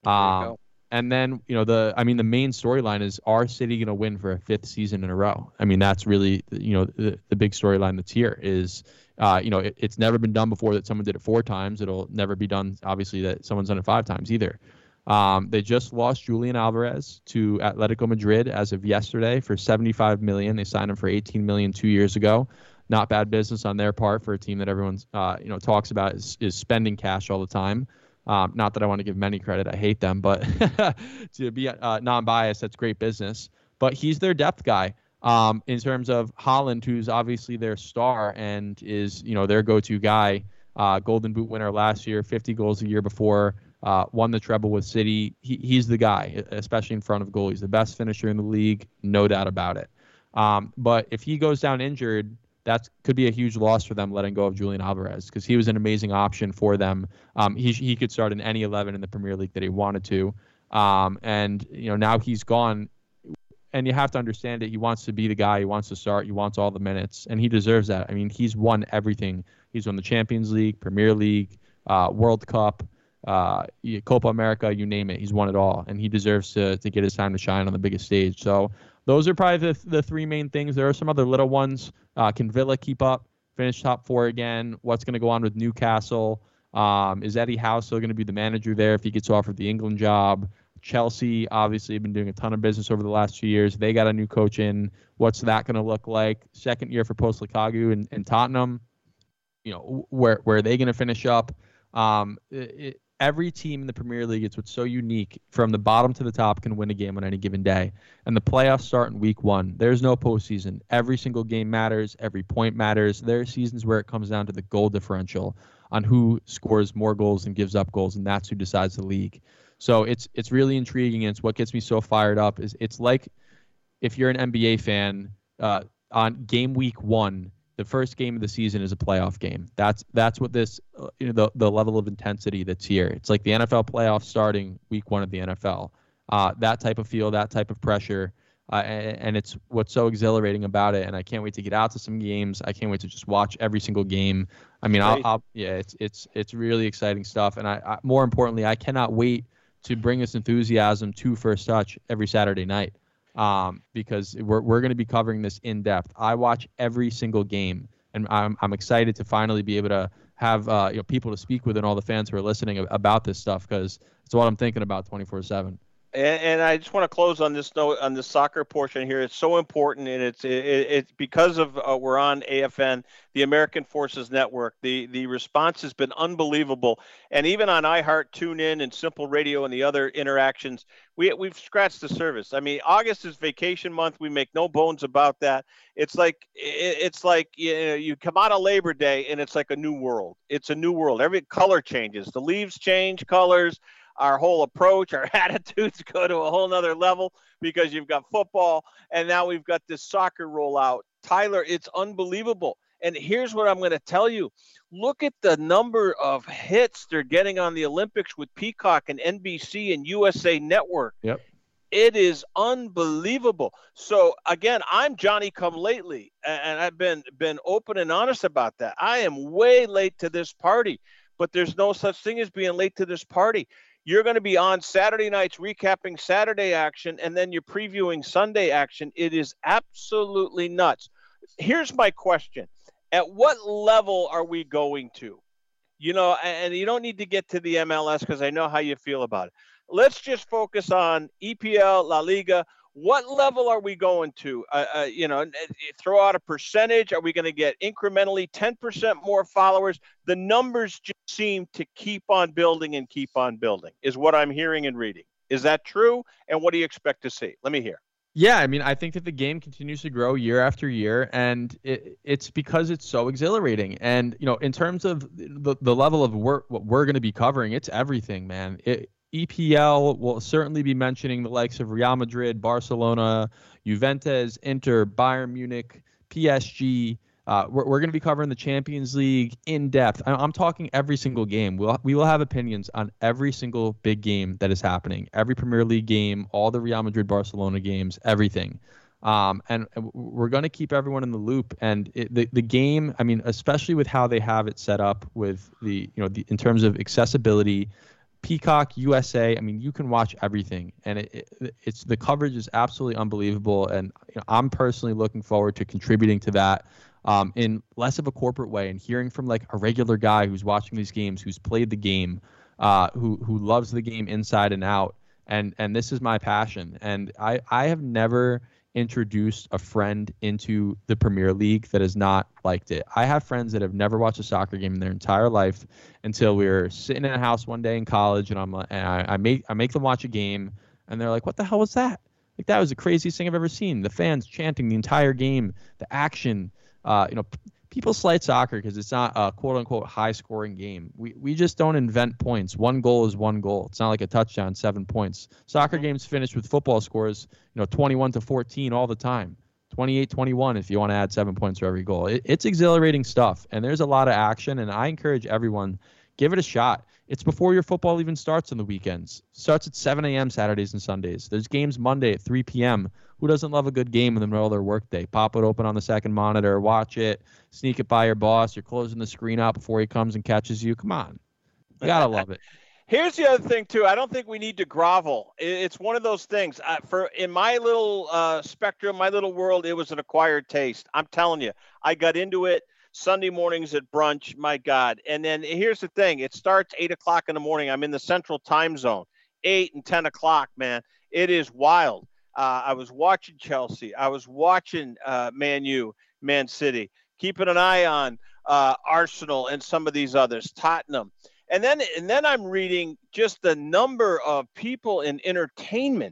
Speaker 13: Um, and then, you know, the, I mean, the main storyline is, are City going to win for a fifth season in a row? I mean, that's really, you know, the, the big storyline that's here is, Uh, you know, it, it's never been done before that someone did it four times. It'll never be done, obviously, that someone's done it five times either. Um, they just lost Julian Alvarez to Atletico Madrid as of yesterday for seventy-five million dollars. They signed him for eighteen million dollars two years ago. Not bad business on their part for a team that everyone's, uh, you know, talks about is, is spending cash all the time. Um, not that I want to give them any credit. I hate them, but to be uh, non-biased, that's great business. But he's their depth guy. Um, in terms of Haaland, who's obviously their star and is, you know, their go-to guy, uh, Golden Boot winner last year, fifty goals a year before. uh, won the treble with City. He, he's the guy, especially in front of goal. He's the best finisher in the league, no doubt about it. Um, but if he goes down injured, that could be a huge loss for them, letting go of Julian Alvarez, because he was an amazing option for them. Um, he he could start in any eleven in the Premier League that he wanted to, um, and you know now he's gone. And you have to understand it. He wants to be the guy. He wants to start. He wants all the minutes, and he deserves that. I mean, he's won everything. He's won the Champions League, Premier League, uh, World Cup, uh, Copa America, you name it. He's won it all, and he deserves to to get his time to shine on the biggest stage. So those are probably the the three main things. There are some other little ones. Uh, can Villa keep up, finish top four again? What's going to go on with Newcastle? Um, is Eddie Howe still going to be the manager there if he gets offered the England job? Chelsea obviously have been doing a ton of business over the last few years. They got a new coach in. What's that going to look like? Second year for Postecoglou and, and Tottenham. You know, where where are they going to finish up? Um, it, every team in the Premier League, it's what's so unique. From the bottom to the top, can win a game on any given day. And the playoffs start in week one. There's no postseason. Every single game matters. Every point matters. There are seasons where it comes down to the goal differential on who scores more goals and gives up goals, and that's who decides the league. So it's it's really intriguing, and it's what gets me so fired up. Is it's like if you're an N B A fan, uh, on game week one, the first game of the season is a playoff game. That's that's what this uh, you know the the level of intensity that's here. It's like the N F L playoffs starting week one of the N F L. Uh, that type of feel, that type of pressure, uh, and, and it's what's so exhilarating about it. And I can't wait to get out to some games. I can't wait to just watch every single game. I mean, I'll, I'll yeah, it's it's it's really exciting stuff. And I, I more importantly, I cannot wait to bring this enthusiasm to First Touch every Saturday night, um, because we're we're going to be covering this in depth. I watch every single game, and I'm I'm excited to finally be able to have uh, you know people to speak with and all the fans who are listening about this stuff, because it's what I'm thinking about twenty-four seven.
Speaker 2: And, and I just want to close on this note on the soccer portion here. It's so important, and it's it, it's because of uh, we're on A F N, the American Forces Network. The the response has been unbelievable, and even on iHeart, TuneIn, and Simple Radio, and the other interactions, we we've scratched the surface. I mean, August is vacation month. We make no bones about that. It's like it, it's like you know, you come out of Labor Day, and it's like a new world. It's a new world. Every color changes. The leaves change colors. Our whole approach, our attitudes go to a whole nother level because you've got football, and now we've got this soccer rollout. Tyler, it's unbelievable. And here's what I'm going to tell you. Look at the number of hits they're getting on the Olympics with Peacock and N B C and U S A Network.
Speaker 13: Yep.
Speaker 2: It is unbelievable. So, again, I'm Johnny come lately, and I've been been open and honest about that. I am way late to this party, but there's no such thing as being late to this party. You're going to be on Saturday nights recapping Saturday action, and then you're previewing Sunday action. It is absolutely nuts. Here's my question. At what level are we going to? You know, and you don't need to get to the M L S because I know how you feel about it. Let's just focus on E P L, La Liga. What level are we going to? Uh, uh, you know, throw out a percentage. Are we going to get incrementally ten percent more followers? The numbers just seem to keep on building and keep on building, is what I'm hearing and reading. Is that true? And what do you expect to see? Let me hear.
Speaker 13: Yeah, I mean, I think that the game continues to grow year after year, and it, it's because it's so exhilarating. And, you know, in terms of the, the level of work, what we're going to be covering, it's everything, man. It, E P L will certainly be mentioning the likes of Real Madrid, Barcelona, Juventus, Inter, Bayern Munich, P S G. Uh, we're we're going to be covering the Champions League in depth. I, I'm talking every single game. We'll, we will have opinions on every single big game that is happening, every Premier League game, all the Real Madrid, Barcelona games, everything. Um, and we're going to keep everyone in the loop. And it, the the game, I mean, especially with how they have it set up with the, you know, the, in terms of accessibility, Peacock, U S A, I mean, you can watch everything, and it, it, it's the coverage is absolutely unbelievable, and you know, I'm personally looking forward to contributing to that um, in less of a corporate way and hearing from like a regular guy who's watching these games, who's played the game, uh, who who loves the game inside and out, and and this is my passion, and I I have never introduced a friend into the Premier League that has not liked it. I have friends that have never watched a soccer game in their entire life until we were sitting in a house one day in college, and I'm like, and I, I make I make them watch a game, and they're like, "What the hell was that? Like that was the craziest thing I've ever seen." The fans chanting the entire game, the action, uh, you know, p- people slight soccer because it's not a quote-unquote high-scoring game. We we just don't invent points. One goal is one goal. It's not like a touchdown, seven points. Soccer games finish with football scores, you know, twenty-one to fourteen all the time. twenty-eight twenty-one if you want to add seven points for every goal. It, it's exhilarating stuff, and there's a lot of action, and I encourage everyone, give it a shot. It's before your football even starts on the weekends. It starts at seven a.m. Saturdays and Sundays. There's games Monday at three p.m. Who doesn't love a good game in the middle of their workday? Pop it open on the second monitor, watch it, sneak it by your boss. You're closing the screen out before he comes and catches you. Come on. You got to love it.
Speaker 2: Here's the other thing, too. I don't think we need to grovel. It's one of those things. Uh, for in my little uh, spectrum, my little world, it was an acquired taste. I'm telling you, I got into it Sunday mornings at brunch. My God. And then here's the thing. It starts eight o'clock in the morning. I'm in the central time zone, eight and ten o'clock, man. It is wild. Uh, I was watching Chelsea. I was watching uh, Man U, Man City, keeping an eye on uh, Arsenal and some of these others, Tottenham. And then and then I'm reading just the number of people in entertainment.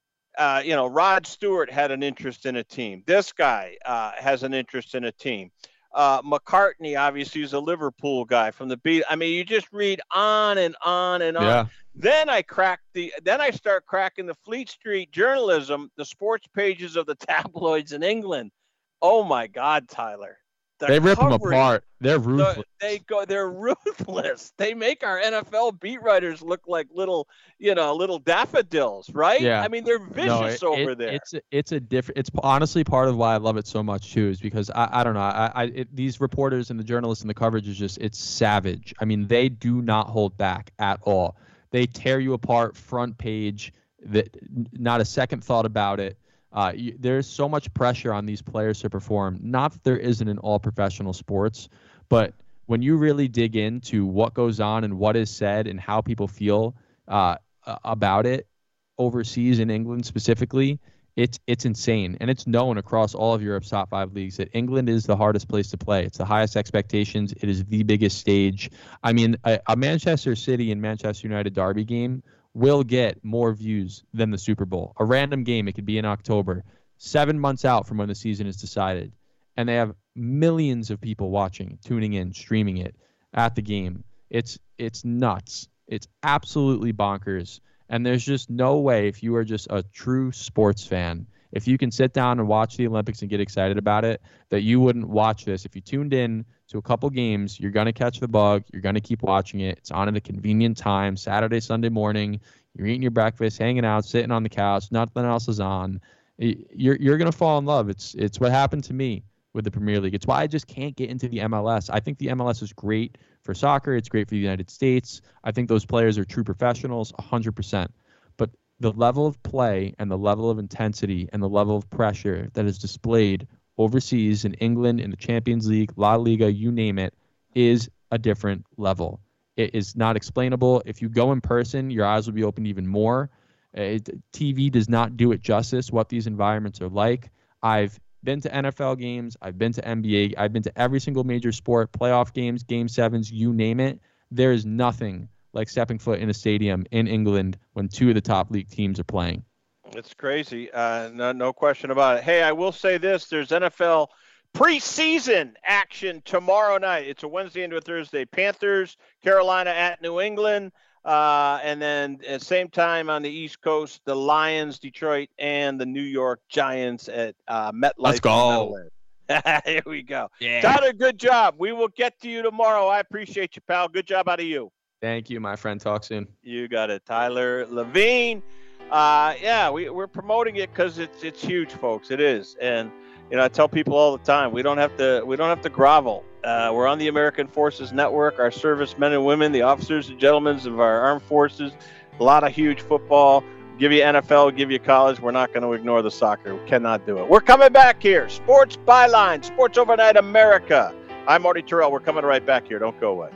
Speaker 2: Uh, you know, Rod Stewart had an interest in a team. This guy uh, has an interest in a team. Uh, McCartney, obviously, is a Liverpool guy from the beat. I mean, you just read on and on and on.
Speaker 13: Yeah.
Speaker 2: Then I crack the. Then I start cracking the Fleet Street journalism, the sports pages of the tabloids in England. Oh my God, Tyler! The
Speaker 13: they rip them
Speaker 2: coverage,
Speaker 13: apart. They're ruthless.
Speaker 2: The, they go. They're ruthless. They make our N F L beat writers look like little, you know, little daffodils, right?
Speaker 13: Yeah.
Speaker 2: I mean, they're vicious
Speaker 13: no, it,
Speaker 2: over
Speaker 13: it,
Speaker 2: there.
Speaker 13: It's a, it's a different. It's honestly part of why I love it so much too, is because I I don't know. I, I it, these reporters and the journalists and the coverage is just it's savage. I mean, they do not hold back at all. They tear you apart, front page. That not a second thought about it. Uh, you, there's so much pressure on these players to perform. Not that there isn't in all professional sports, but when you really dig into what goes on and what is said and how people feel uh, about it overseas in England specifically, it's it's insane. And it's known across all of Europe's top five leagues that England is the hardest place to play. It's the highest expectations. It is the biggest stage. I mean, a, a Manchester City and Manchester United derby game will get more views than the Super Bowl. A random game, it could be in October, seven months out from when the season is decided. And they have millions of people watching, tuning in, streaming it at the game. It's it's nuts. It's absolutely bonkers. And there's just no way, if you are just a true sports fan, if you can sit down and watch the Olympics and get excited about it, that you wouldn't watch this. If you tuned in to a couple games, you're going to catch the bug. You're going to keep watching it. It's on at a convenient time, Saturday, Sunday morning. You're eating your breakfast, hanging out, sitting on the couch. Nothing else is on. You're you're going to fall in love. It's it's what happened to me with the Premier League. It's why I just can't get into the M L S. I think the M L S is great for soccer. It's great for the United States. I think those players are true professionals, one hundred percent. But the level of play and the level of intensity and the level of pressure that is displayed overseas in England, in the Champions League, La Liga, you name it, is a different level. It is not explainable. If you go in person, your eyes will be opened even more. It, T V does not do it justice, what these environments are like. I've been to N F L games. I've been to N B A. I've been to every single major sport, playoff games, game sevens, you name it. There is nothing like stepping foot in a stadium in England when two of the top league teams are playing.
Speaker 2: It's crazy. Uh, no, no question about it. Hey, I will say this. There's N F L preseason action tomorrow night. It's a Wednesday into a Thursday. Panthers, Carolina at New England. Uh, and then at the same time on the East Coast, the Lions, Detroit, and the New York Giants at uh, MetLife.
Speaker 13: Let's go.
Speaker 2: Here we go.
Speaker 13: Yeah.
Speaker 2: Tyler, good job. We will get to you tomorrow. I appreciate you, pal. Good job out of you.
Speaker 13: Thank you, my friend. Talk soon.
Speaker 2: You got it. Tyler Levine. Uh, yeah, we, we're promoting it because it's it's huge, folks. It is. And, you know, I tell people all the time, we don't have to we don't have to grovel. Uh, we're on the American Forces Network. Our servicemen and women, the officers and gentlemen of our armed forces, a lot of huge football. Give you N F L, give you college. We're not going to ignore the soccer. We cannot do it. We're coming back here. Sports Byline, Sports Overnight America. I'm Marty Terrell. We're coming right back here. Don't go away.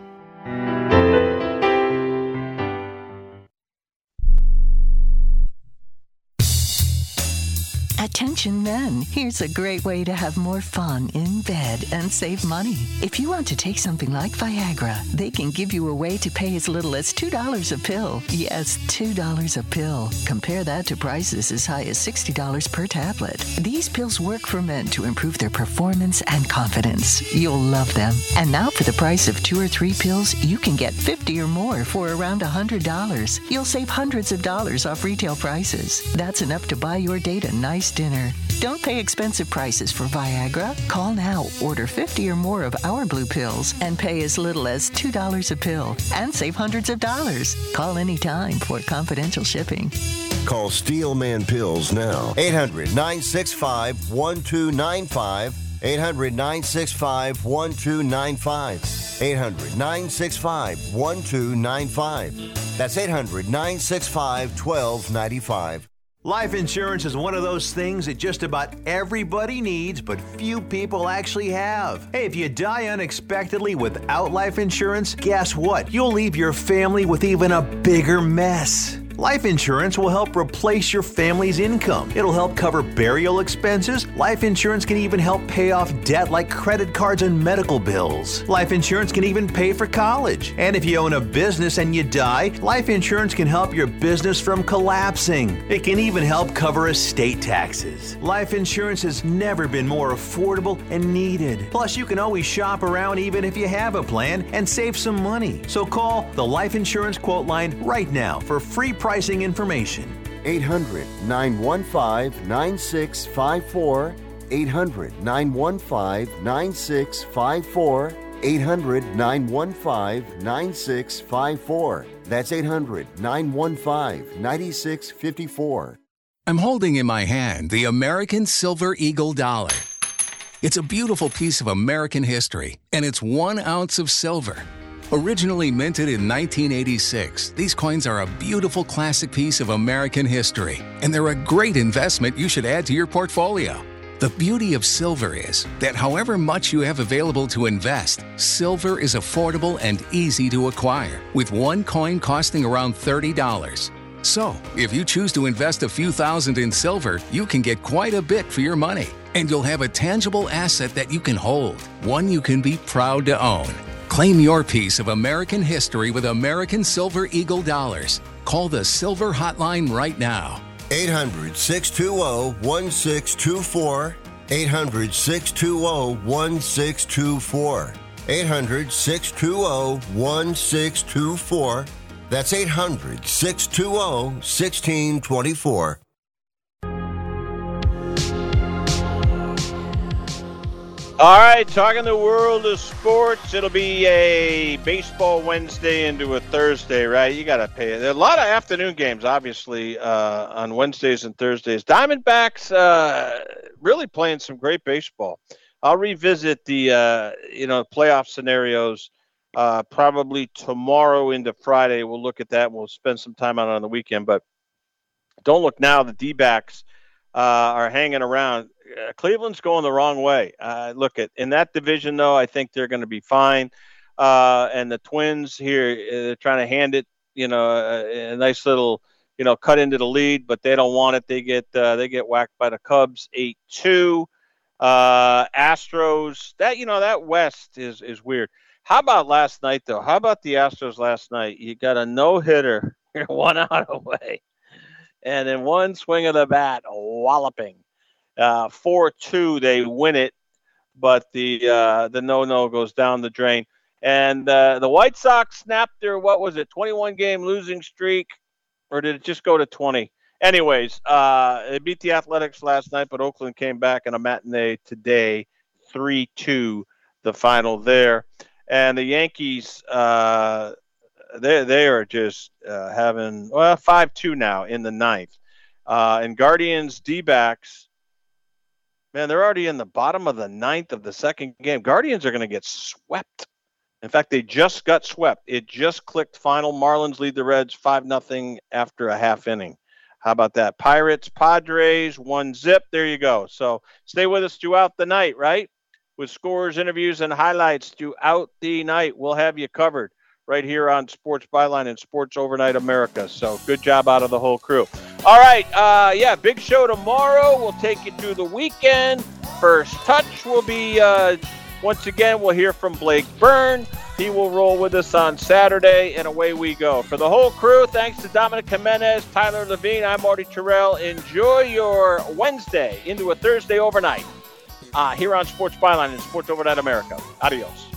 Speaker 17: Attention men, here's a great way to have more fun in bed and save money. If you want to take something like Viagra, they can give you a way to pay as little as two dollars a pill. Yes, two dollars a pill. Compare that to prices as high as sixty dollars per tablet. These pills work for men to improve their performance and confidence. You'll love them. And now for the price of two or three pills, you can get fifty or more for around one hundred dollars. You'll save hundreds of dollars off retail prices. That's enough to buy your date a nice dinner. Don't pay expensive prices for Viagra. Call now, order fifty or more of our blue pills, and pay as little as two dollars a pill and save hundreds of dollars. Call anytime for confidential shipping.
Speaker 10: Call Steelman Pills now. eight hundred, nine six five, one two nine five. eight hundred, nine six five, one two nine five. eight hundred, nine six five, one two nine five. That's eight hundred, nine six five, one two nine five.
Speaker 9: Life insurance is one of those things that just about everybody needs, but few people actually have. Hey, if you die unexpectedly without life insurance, guess what? You'll leave your family with even a bigger mess. Life insurance will help replace your family's income. It'll help cover burial expenses. Life insurance can even help pay off debt like credit cards and medical bills. Life insurance can even pay for college. And if you own a business and you die, life insurance can help your business from collapsing. It can even help cover estate taxes. Life insurance has never been more affordable and needed. Plus, you can always shop around even if you have a plan and save some money. So call the Life Insurance Quote Line right now for free pricing information.
Speaker 10: eight hundred, nine one five, nine six five four. eight hundred, nine one five, nine six five four. eight hundred, nine one five, nine six five four. That's eight hundred, nine one five, nine six five four.
Speaker 18: I'm holding in my hand the American Silver Eagle Dollar. It's a beautiful piece of American history, and it's one ounce of silver. Originally minted in nineteen eighty-six, these coins are a beautiful classic piece of American history, and they're a great investment you should add to your portfolio. The beauty of silver is that however much you have available to invest, silver is affordable and easy to acquire, with one coin costing around thirty dollars. So, if you choose to invest a few thousand in silver, you can get quite a bit for your money, and you'll have a tangible asset that you can hold, one you can be proud to own. Claim your piece of American history with American Silver Eagle Dollars. Call the Silver Hotline right now.
Speaker 10: eight hundred, six two zero, one six two four. eight hundred, six two zero, one six two four. eight hundred, six two zero, one six two four. That's eight hundred, six two zero, one six two four.
Speaker 2: All right, talking the world of sports. It'll be a baseball Wednesday into a Thursday, right? You got to pay it. There are a lot of afternoon games, obviously, uh, on Wednesdays and Thursdays. Diamondbacks uh, really playing some great baseball. I'll revisit the, uh, you know, playoff scenarios uh, probably tomorrow into Friday. We'll look at that. We'll spend some time on it on the weekend. But don't look now. The D-backs uh, are hanging around. Uh, Cleveland's going the wrong way. Uh, look at in that division, though. I think they're going to be fine. Uh, and the Twins here, they're trying to hand it, you know, a, a nice little, you know, cut into the lead, but they don't want it. They get uh, they get whacked by the Cubs, eight two. Uh, Astros, that you know, that West is is weird. How about last night, though? How about the Astros last night? You got a no hitter, you're one out away, and in one swing of the bat, walloping. Uh, four two, they win it, but the uh, the no-no goes down the drain. And uh, the White Sox snapped their, what was it, twenty-one game losing streak, or did it just go to twenty? Anyways, uh, they beat the Athletics last night, but Oakland came back in a matinee today, three two, the final there. And the Yankees, uh, they, they are just uh, having, well, five two now in the ninth. Uh, and Guardians, D-backs, man, they're already in the bottom of the ninth of the second game. Guardians are going to get swept. In fact, they just got swept. It just clicked final. Marlins lead the Reds five nothing after a half inning. How about that? Pirates, Padres, one zip. There you go. So stay with us throughout the night, right? With scores, interviews, and highlights throughout the night. We'll have you covered right here on Sports Byline and Sports Overnight America. So good job out of the whole crew. All right, uh, yeah, big show tomorrow. We'll take you through the weekend. First Touch will be, uh, once again, we'll hear from Blake Byrne. He will roll with us on Saturday, and away we go. For the whole crew, thanks to Dominic Jimenez, Tyler Levine, I'm Marty Terrell. Enjoy your Wednesday into a Thursday overnight uh, here on Sports Byline and Sports Overnight America. Adios.